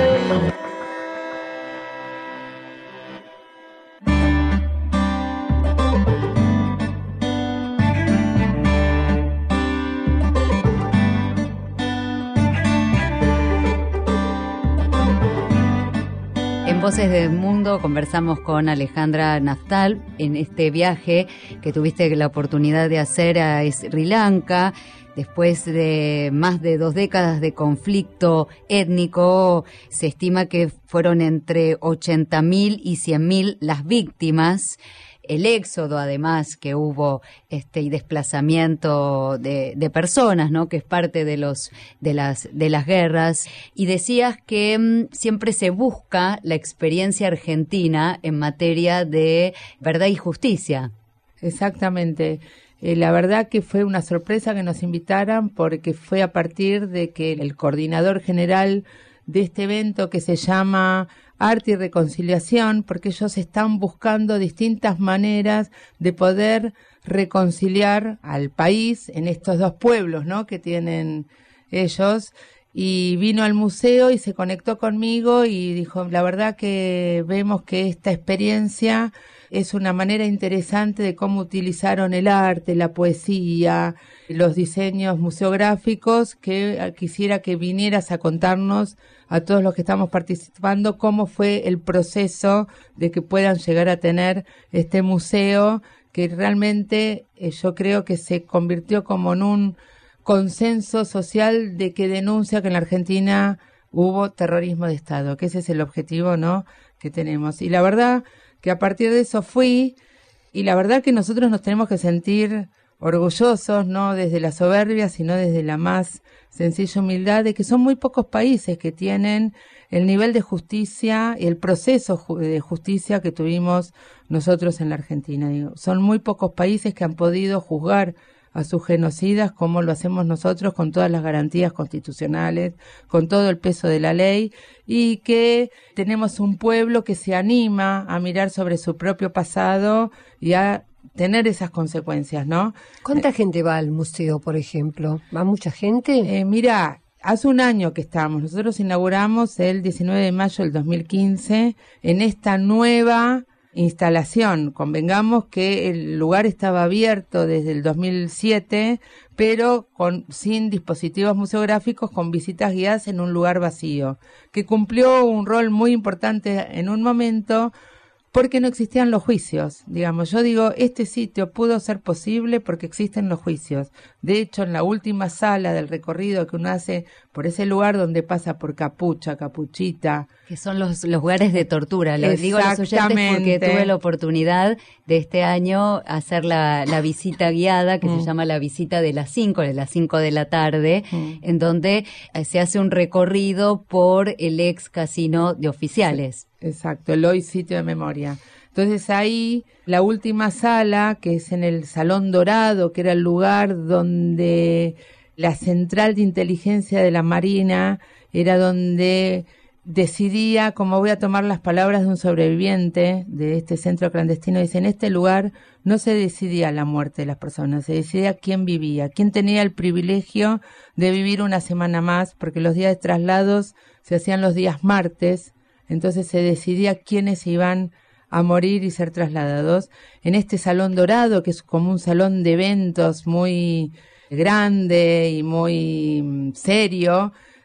En Voces del Mundo conversamos con Alejandra Naftal en este viaje que tuviste la oportunidad de hacer a Sri Lanka. Después de más de dos décadas de conflicto étnico, se estima que fueron entre ochenta mil y cien mil las víctimas. El éxodo, además, que hubo este y desplazamiento de, de personas, ¿no? Que es parte de los de las de las guerras. Y decías que mmm, siempre se busca la experiencia argentina en materia de verdad y justicia. Exactamente. Eh, la verdad que fue una sorpresa que nos invitaran, porque fue a partir de que el coordinador general de este evento, que se llama Arte y Reconciliación, porque ellos están buscando distintas maneras de poder reconciliar al país en estos dos pueblos, ¿no?, que tienen ellos. Y vino al museo y se conectó conmigo y dijo, la verdad que vemos que esta experiencia es una manera interesante de cómo utilizaron el arte, la poesía, los diseños museográficos, que quisiera que vinieras a contarnos a todos los que estamos participando cómo fue el proceso de que puedan llegar a tener este museo, que realmente eh, yo creo que se convirtió como en un consenso social de que denuncia que en la Argentina hubo terrorismo de Estado, que ese es el objetivo, ¿no?, que tenemos. Y la verdad que a partir de eso fui, y la verdad que nosotros nos tenemos que sentir orgullosos, no desde la soberbia, sino desde la más sencilla humildad, de que son muy pocos países que tienen el nivel de justicia y el proceso de justicia que tuvimos nosotros en la Argentina. Digo, son muy pocos países que han podido juzgar a sus genocidas como lo hacemos nosotros, con todas las garantías constitucionales, con todo el peso de la ley, y que tenemos un pueblo que se anima a mirar sobre su propio pasado y a tener esas consecuencias, ¿no? ¿Cuánta eh, gente va al museo, por ejemplo? ¿Va mucha gente? Eh, mira, hace un año que estamos. Nosotros inauguramos el diecinueve de mayo del dos mil quince en esta nueva instalación. Convengamos que el lugar estaba abierto desde el dos mil siete, pero con sin dispositivos museográficos, con visitas guiadas en un lugar vacío, que cumplió un rol muy importante en un momento porque no existían los juicios. Digamos, yo digo, este sitio pudo ser posible porque existen los juicios. De hecho, en la última sala del recorrido que uno hace por ese lugar donde pasa por Capucha, Capuchita, que son los, los lugares de tortura, lo digo a los oyentes porque tuve la oportunidad de este año hacer la, la visita guiada, que mm. se llama la visita de las cinco, de las cinco de la tarde, mm. en donde se hace un recorrido por el ex casino de Oficiales. Sí. Exacto, el hoy sitio de memoria. Entonces ahí, la última sala, que es en el Salón Dorado, que era el lugar donde la central de inteligencia de la Marina era donde decidía, como voy a tomar las palabras de un sobreviviente de este centro clandestino, dice, en este lugar no se decidía la muerte de las personas, se decidía quién vivía, quién tenía el privilegio de vivir una semana más, porque los días de traslados se hacían los días martes. Entonces se decidía quiénes iban a morir y ser trasladados. En este Salón Dorado, que es como un salón de eventos muy grande y muy serio,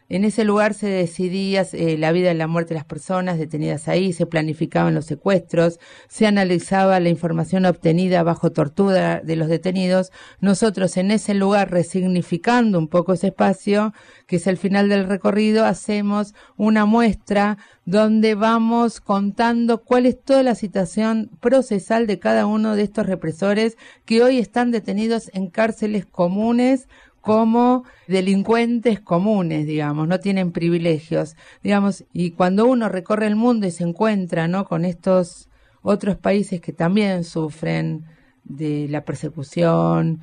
En ese lugar se decidía eh, la vida y la muerte de las personas detenidas ahí, se planificaban los secuestros, se analizaba la información obtenida bajo tortura de los detenidos. Nosotros en ese lugar, resignificando un poco ese espacio, que es el final del recorrido, hacemos una muestra donde vamos contando cuál es toda la situación procesal de cada uno de estos represores que hoy están detenidos en cárceles comunes, como delincuentes comunes, digamos, no tienen privilegios, digamos, y cuando uno recorre el mundo y se encuentra, ¿no?, con estos otros países que también sufren de la persecución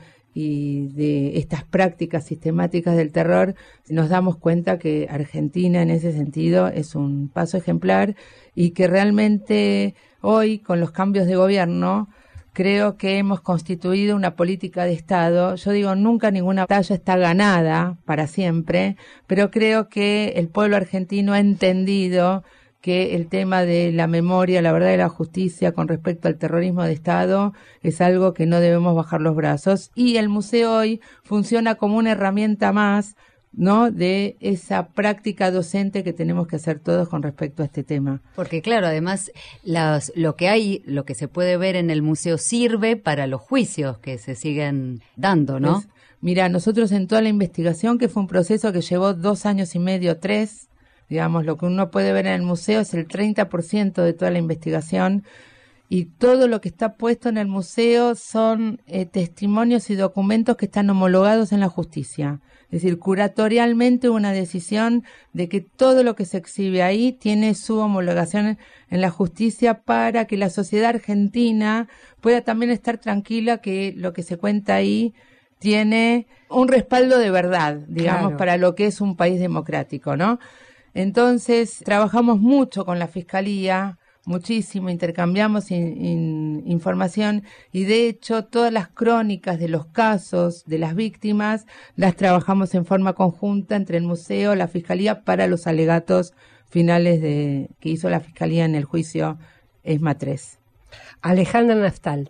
y de estas prácticas sistemáticas del terror, nos damos cuenta que Argentina en ese sentido es un paso ejemplar y que realmente hoy, con los cambios de gobierno, creo que hemos constituido una política de Estado. Yo digo, nunca ninguna batalla está ganada para siempre, pero creo que el pueblo argentino ha entendido que el tema de la memoria, la verdad y la justicia con respecto al terrorismo de Estado es algo que no debemos bajar los brazos. Y el museo hoy funciona como una herramienta más, ¿no?, de esa práctica docente que tenemos que hacer todos con respecto a este tema. Porque claro, además las, lo que hay, lo que se puede ver en el museo sirve para los juicios que se siguen dando, ¿no? Pues, mira, nosotros en toda la investigación, que fue un proceso que llevó dos años y medio, tres, digamos, lo que uno puede ver en el museo es el treinta por ciento de toda la investigación, y todo lo que está puesto en el museo son eh, testimonios y documentos que están homologados en la justicia. Es decir, curatorialmente una decisión de que todo lo que se exhibe ahí tiene su homologación en la justicia para que la sociedad argentina pueda también estar tranquila que lo que se cuenta ahí tiene un respaldo de verdad, digamos, claro, para lo que es un país democrático, ¿no? Entonces, trabajamos mucho con la Fiscalía, muchísimo, intercambiamos in, in, información y de hecho todas las crónicas de los casos de las víctimas las trabajamos en forma conjunta entre el museo, la Fiscalía, para los alegatos finales de que hizo la Fiscalía en el juicio ESMA tres. Alejandra Naftal.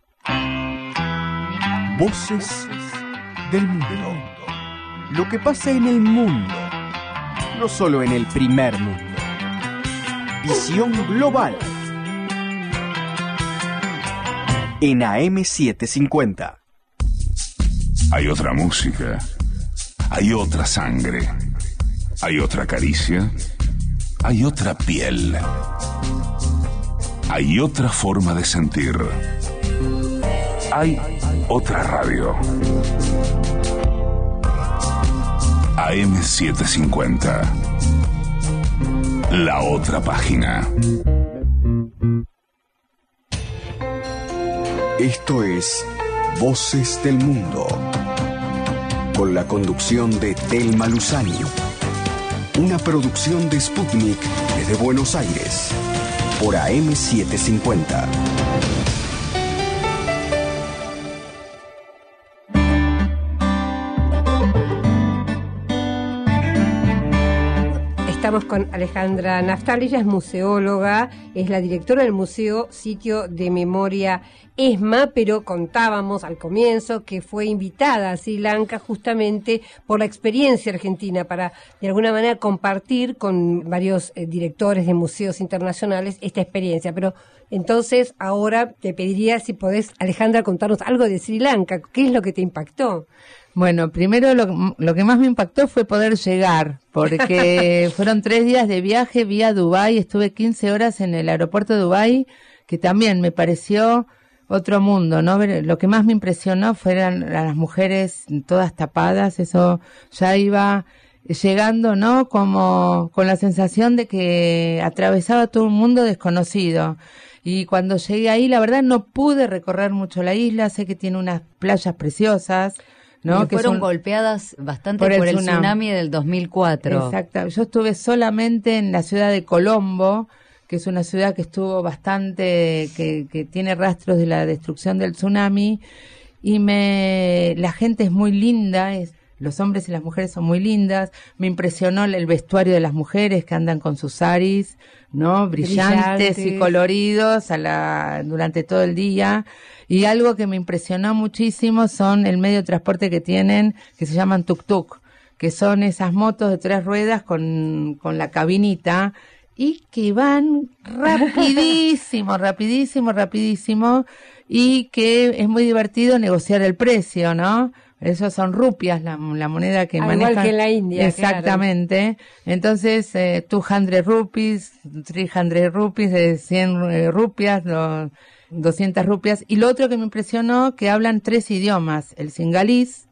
Voces del mundo. Lo que pasa en el mundo, no solo en el primer mundo. Visión global en A M setecientos cincuenta. Hay otra música, hay otra sangre, hay otra caricia, hay otra piel, hay otra forma de sentir, hay otra radio. A M setecientos cincuenta. La otra página. Esto es Voces del Mundo, con la conducción de Thelma Luzani. Una producción de Sputnik desde Buenos Aires, por A M setecientos cincuenta. Estamos con Alejandra Naftal, ella es museóloga, es la directora del Museo Sitio de Memoria ESMA, pero contábamos al comienzo que fue invitada a Sri Lanka justamente por la experiencia argentina, para de alguna manera compartir con varios eh, directores de museos internacionales esta experiencia. Pero entonces ahora te pediría si podés, Alejandra, contarnos algo de Sri Lanka. ¿Qué es lo que te impactó? Bueno, primero lo, lo que más me impactó fue poder llegar, porque fueron tres días de viaje vía Dubái, estuve quince horas en el aeropuerto de Dubái, que también me pareció otro mundo, ¿no? Lo que más me impresionó fueron las mujeres todas tapadas, eso ya iba llegando, ¿no?, como con la sensación de que atravesaba todo un mundo desconocido. Y cuando llegué ahí, la verdad no pude recorrer mucho la isla, sé que tiene unas playas preciosas, ¿no? Que fueron un, golpeadas bastante por el, por el tsunami. tsunami del dos mil cuatro. Exacto. Yo estuve solamente en la ciudad de Colombo, que es una ciudad que estuvo bastante, que, que tiene rastros de la destrucción del tsunami, y me, la gente es muy linda, es, los hombres y las mujeres son muy lindas. Me impresionó el vestuario de las mujeres que andan con sus saris, ¿no?, brillantes, brillantes. y coloridos a la, durante todo el día. Y algo que me impresionó muchísimo son el medio de transporte que tienen, que se llaman tuk-tuk, que son esas motos de tres ruedas con, con la cabinita, y que van rapidísimo, rapidísimo, rapidísimo, y que es muy divertido negociar el precio, ¿no? Esos son rupias, la, la moneda que ah, manejan. Igual que en la India. Exactamente. Claro. Entonces, eh, doscientas rupees, trescientas rupees, de cien eh, rupias, lo, doscientas rupias. Y lo otro que me impresionó, que hablan tres idiomas, el singalís,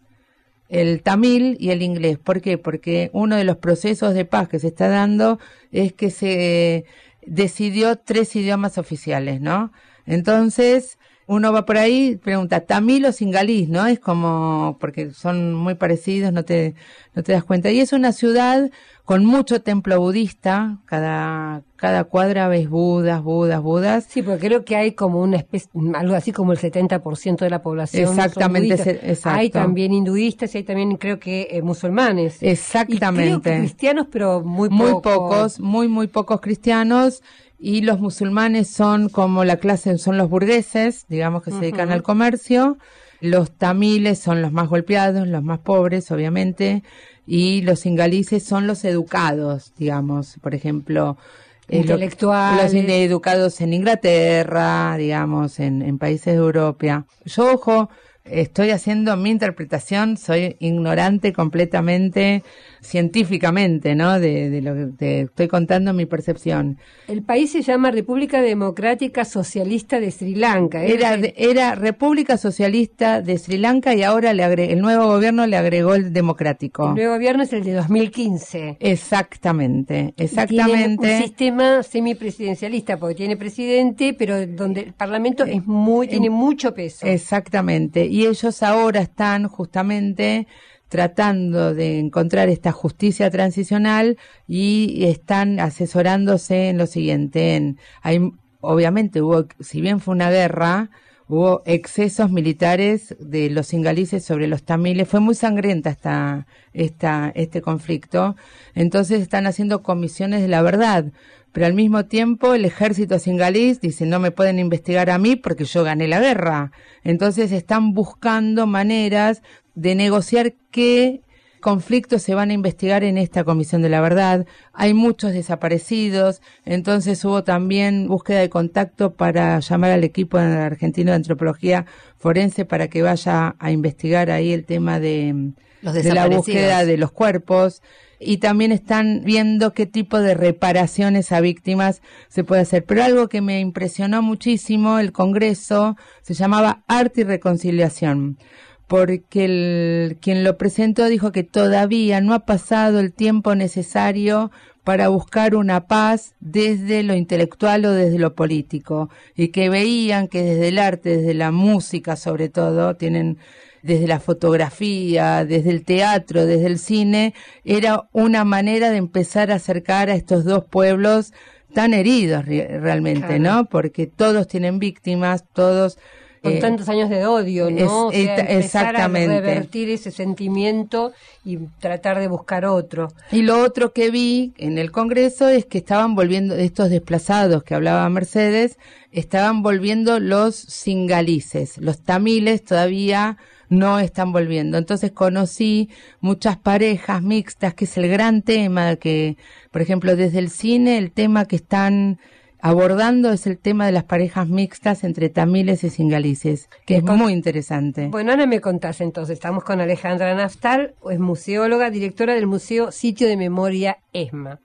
el tamil y el inglés. ¿Por qué? Porque uno de los procesos de paz que se está dando es que se decidió tres idiomas oficiales, ¿no? Entonces, uno va por ahí, pregunta, tamil o singalís, ¿no? Es como, porque son muy parecidos, no te, no te das cuenta. Y es una ciudad con mucho templo budista, cada, cada cuadra ves budas, budas, budas. Sí, porque creo que hay como una especie, algo así como el setenta por ciento de la población. Exactamente, son exacto. Hay también hinduistas y hay también, creo que, eh, musulmanes. Exactamente. Y creo que cristianos, pero muy pocos. Muy pocos, muy, muy pocos cristianos. Y los musulmanes son como la clase, son los burgueses, digamos, que se dedican uh-huh. al comercio. Los tamiles son los más golpeados, los más pobres, obviamente. Y los singalises son los educados, digamos, por ejemplo. Intelectuales. Eh, los educados en Inglaterra, digamos, en, en países de Europa. Yo, ojo, estoy haciendo mi interpretación, soy ignorante completamente, científicamente, ¿no? De, de lo que te estoy contando, mi percepción. El país se llama República Democrática Socialista de Sri Lanka. ¿eh? Era, era República Socialista de Sri Lanka y ahora le agre, el nuevo gobierno le agregó el democrático. El nuevo gobierno es el de dos mil quince. Exactamente, exactamente. Tiene un sistema semipresidencialista, porque tiene presidente, pero donde el Parlamento es muy, tiene mucho peso. Exactamente. Y ellos ahora están justamente tratando de encontrar esta justicia transicional y están asesorándose en lo siguiente. En, hay, obviamente hubo, si bien fue una guerra, hubo excesos militares de los singalises sobre los tamiles. Fue muy sangrienta esta, esta, este conflicto. Entonces están haciendo comisiones de la verdad. Pero al mismo tiempo el ejército singalís dice, no me pueden investigar a mí porque yo gané la guerra. Entonces están buscando maneras de negociar qué conflictos se van a investigar en esta comisión de la verdad. Hay muchos desaparecidos, entonces hubo también búsqueda de contacto para llamar al equipo argentino de antropología forense para que vaya a investigar ahí el tema de, los de la búsqueda de los cuerpos. Y también están viendo qué tipo de reparaciones a víctimas se puede hacer. Pero algo que me impresionó muchísimo, el Congreso, se llamaba Arte y Reconciliación, porque el, quien lo presentó dijo que todavía no ha pasado el tiempo necesario para buscar una paz desde lo intelectual o desde lo político, y que veían que desde el arte, desde la música sobre todo, tienen desde la fotografía, desde el teatro, desde el cine, era una manera de empezar a acercar a estos dos pueblos tan heridos re- realmente, claro. ¿no? Porque todos tienen víctimas, todos... Con eh, tantos años de odio, ¿no? Es, o sea, empezar exactamente. a revertir ese sentimiento y tratar de buscar otro. Y lo otro que vi en el Congreso es que estaban volviendo, estos desplazados que hablaba Mercedes, estaban volviendo los singalises, los tamiles todavía no están volviendo. Entonces conocí muchas parejas mixtas, que es el gran tema que, por ejemplo, desde el cine, el tema que están abordando es el tema de las parejas mixtas entre tamiles y singalises, que es con... muy interesante. Bueno, Ana, me contás entonces. Estamos con Alejandra Naftal, es museóloga, directora del Museo Sitio de Memoria ESMA.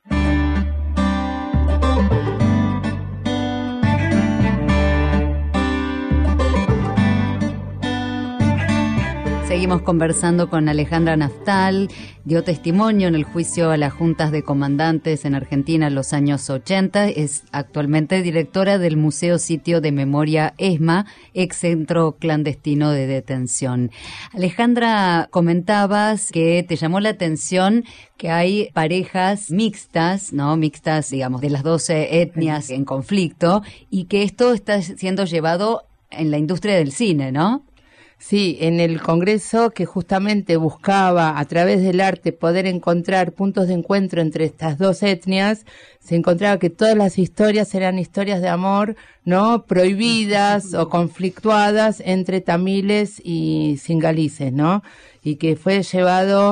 Seguimos conversando con Alejandra Naftal, dio testimonio en el juicio a las juntas de comandantes en Argentina en los años ochenta, es actualmente directora del Museo Sitio de Memoria ESMA, ex centro clandestino de detención. Alejandra, comentabas que te llamó la atención que hay parejas mixtas, ¿no? Mixtas, digamos, de las doce etnias en conflicto, y que esto está siendo llevado en la industria del cine, ¿no? Sí, en el Congreso, que justamente buscaba a través del arte poder encontrar puntos de encuentro entre estas dos etnias, se encontraba que todas las historias eran historias de amor, ¿no? Prohibidas o conflictuadas entre tamiles y singalises, ¿no? Y que fue llevado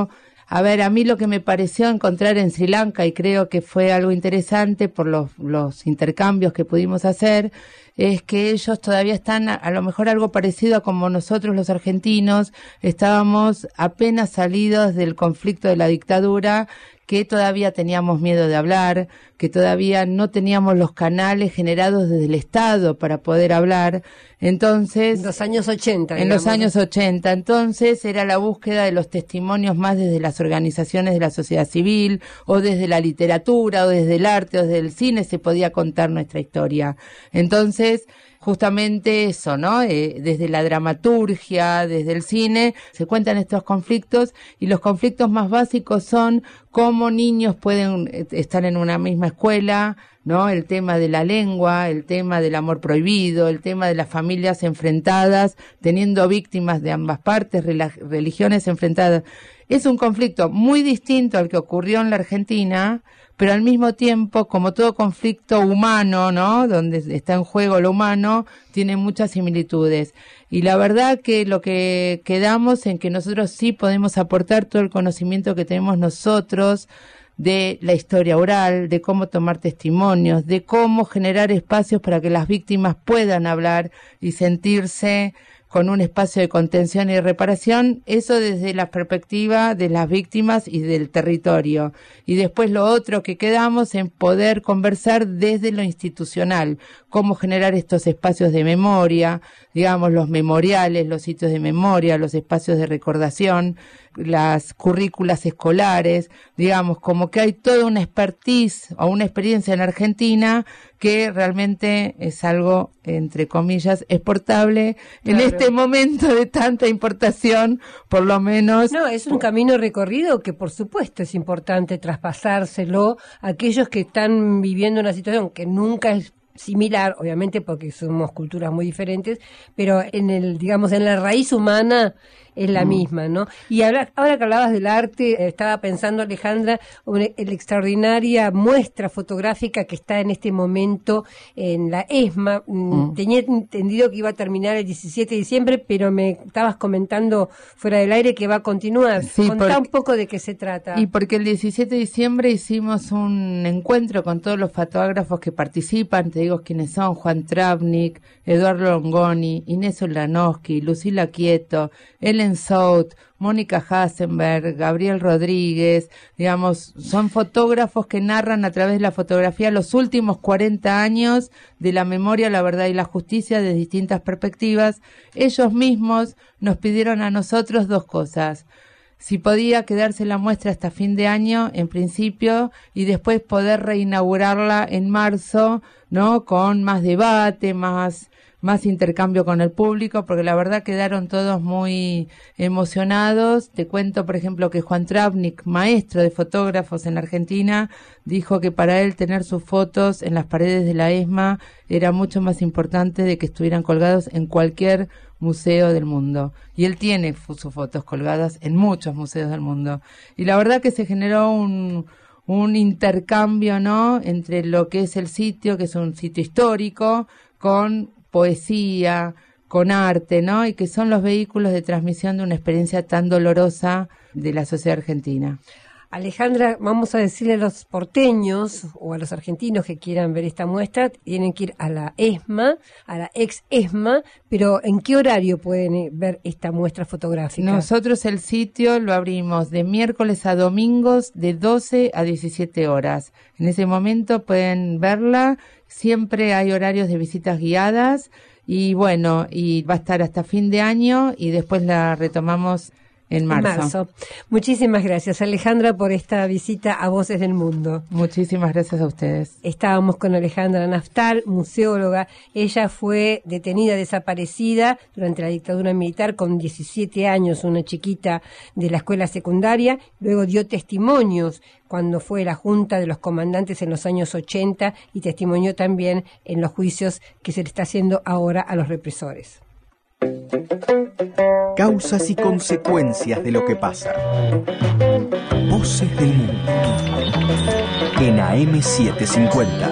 A ver, a mí lo que me pareció encontrar en Sri Lanka, y creo que fue algo interesante por los, los intercambios que pudimos hacer, es que ellos todavía están a, a lo mejor algo parecido a como nosotros los argentinos estábamos apenas salidos del conflicto de la dictadura, que todavía teníamos miedo de hablar, que todavía no teníamos los canales generados desde el Estado para poder hablar. Entonces, en los años ochenta. En digamos. los años ochenta. Entonces, era la búsqueda de los testimonios más desde las organizaciones de la sociedad civil, o desde la literatura, o desde el arte, o desde el cine, se podía contar nuestra historia. Entonces, justamente eso, ¿no? Eh, desde la dramaturgia, desde el cine, se cuentan estos conflictos, y los conflictos más básicos son cómo niños pueden estar en una misma escuela, ¿no? El tema de la lengua, el tema del amor prohibido, el tema de las familias enfrentadas, teniendo víctimas de ambas partes, religiones enfrentadas. Es un conflicto muy distinto al que ocurrió en la Argentina, pero al mismo tiempo, como todo conflicto humano, ¿no? Donde está en juego lo humano, tiene muchas similitudes. Y la verdad que lo que quedamos en que nosotros sí podemos aportar todo el conocimiento que tenemos nosotros de la historia oral, de cómo tomar testimonios, de cómo generar espacios para que las víctimas puedan hablar y sentirse con un espacio de contención y reparación, eso desde la perspectiva de las víctimas y del territorio. Y después lo otro que quedamos en poder conversar desde lo institucional, cómo generar estos espacios de memoria, digamos, los memoriales, los sitios de memoria, los espacios de recordación, las currículas escolares, digamos, como que hay toda una expertise o una experiencia en Argentina que realmente es algo, entre comillas, exportable. Claro. En este momento de tanta importación, por lo menos. No, es un camino recorrido que por supuesto es importante traspasárselo a aquellos que están viviendo una situación que nunca es similar, obviamente porque somos culturas muy diferentes, pero en el, digamos, en la raíz humana es la mm. misma, ¿no? Y ahora, ahora que hablabas del arte, estaba pensando, Alejandra, en la extraordinaria muestra fotográfica que está en este momento en la ESMA. Mm. Tenía entendido que iba a terminar el diecisiete de diciembre, pero me estabas comentando fuera del aire que va a continuar. Sí, Contá porque, un poco de qué se trata. Y porque el diecisiete de diciembre hicimos un encuentro con todos los fotógrafos que participan, te digo quiénes son: Juan Travnik, Eduardo Longoni, Inés Ulanowski, Lucila Quieto, Ellen South, Mónica Hasenberg, Gabriel Rodríguez, digamos, son fotógrafos que narran a través de la fotografía los últimos cuarenta años de la memoria, la verdad y la justicia de distintas perspectivas. Ellos mismos nos pidieron a nosotros dos cosas: si podía quedarse la muestra hasta fin de año, en principio, y después poder reinaugurarla en marzo, ¿no? Con más debate, más más intercambio con el público, porque la verdad quedaron todos muy emocionados. Te cuento, por ejemplo, que Juan Travnik, maestro de fotógrafos en Argentina, dijo que para él tener sus fotos en las paredes de la ESMA era mucho más importante de que estuvieran colgados en cualquier museo del mundo. Y él tiene sus fotos colgadas en muchos museos del mundo. Y la verdad que se generó un un intercambio, ¿no?, entre lo que es el sitio, que es un sitio histórico, con poesía, con arte, ¿no? Y que son los vehículos de transmisión de una experiencia tan dolorosa de la sociedad argentina. Alejandra, vamos a decirle a los porteños o a los argentinos que quieran ver esta muestra, tienen que ir a la ESMA, a la ex ESMA, pero ¿en qué horario pueden ver esta muestra fotográfica? Nosotros el sitio lo abrimos de miércoles a domingos de doce a diecisiete horas. En ese momento pueden verla, siempre hay horarios de visitas guiadas y bueno, y va a estar hasta fin de año y después la retomamos En marzo. en marzo. Muchísimas gracias, Alejandra, por esta visita a Voces del Mundo. Muchísimas gracias a ustedes. Estábamos con Alejandra Naftal, museóloga. Ella fue detenida, desaparecida durante la dictadura militar con diecisiete años, una chiquita de la escuela secundaria. Luego dio testimonios cuando fue la Junta de los Comandantes en los años ochenta y testimonió también en los juicios que se le está haciendo ahora a los represores. Causas y consecuencias de lo que pasa. Voces del Mundo en A M setecientos cincuenta.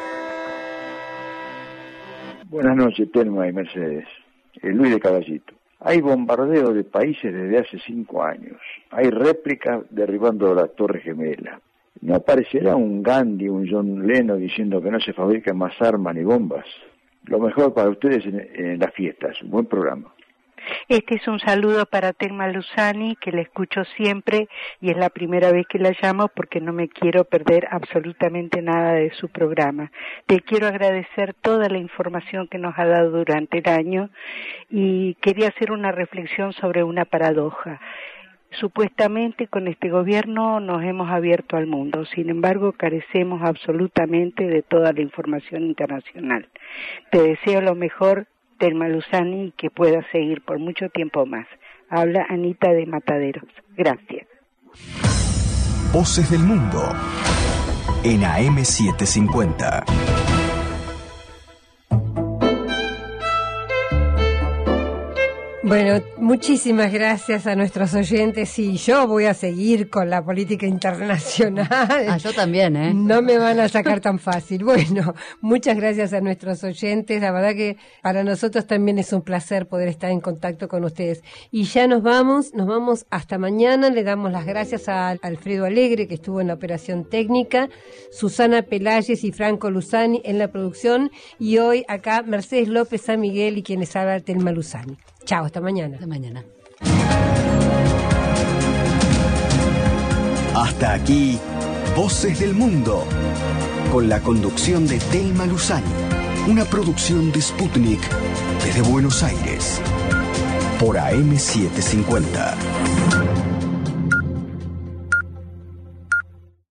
Buenas noches, Telma y Mercedes. El Luis de Caballito. Hay bombardeo de países desde hace cinco años. Hay réplicas derribando la Torre Gemela. ¿No aparecerá un Gandhi, un John Lennon diciendo que no se fabrican más armas ni bombas? Lo mejor para ustedes en, en las fiestas. Un buen programa. Este es un saludo para Thelma Luzani, que la escucho siempre y es la primera vez que la llamo porque no me quiero perder absolutamente nada de su programa. Te quiero agradecer toda la información que nos ha dado durante el año y quería hacer una reflexión sobre una paradoja. Supuestamente con este gobierno nos hemos abierto al mundo, sin embargo carecemos absolutamente de toda la información internacional. Te deseo lo mejor, Thelma Luzani, y que pueda seguir por mucho tiempo más. Habla Anita de Mataderos. Gracias. Voces del Mundo en A M setecientos cincuenta. Bueno, muchísimas gracias a nuestros oyentes y yo voy a seguir con la política internacional. Ah, yo también, ¿eh? No me van a sacar tan fácil. Bueno, muchas gracias a nuestros oyentes. La verdad que para nosotros también es un placer poder estar en contacto con ustedes. Y ya nos vamos, nos vamos hasta mañana. Le damos las gracias a Alfredo Alegre, que estuvo en la operación técnica, Susana Pelayes y Franco Luzani en la producción. Y hoy acá Mercedes López San Miguel y quienes habla Thelma Luzani. Chao, hasta mañana. Hasta mañana. Hasta aquí, Voces del Mundo, con la conducción de Thelma Luzani, una producción de Sputnik desde Buenos Aires, por A M setecientos cincuenta.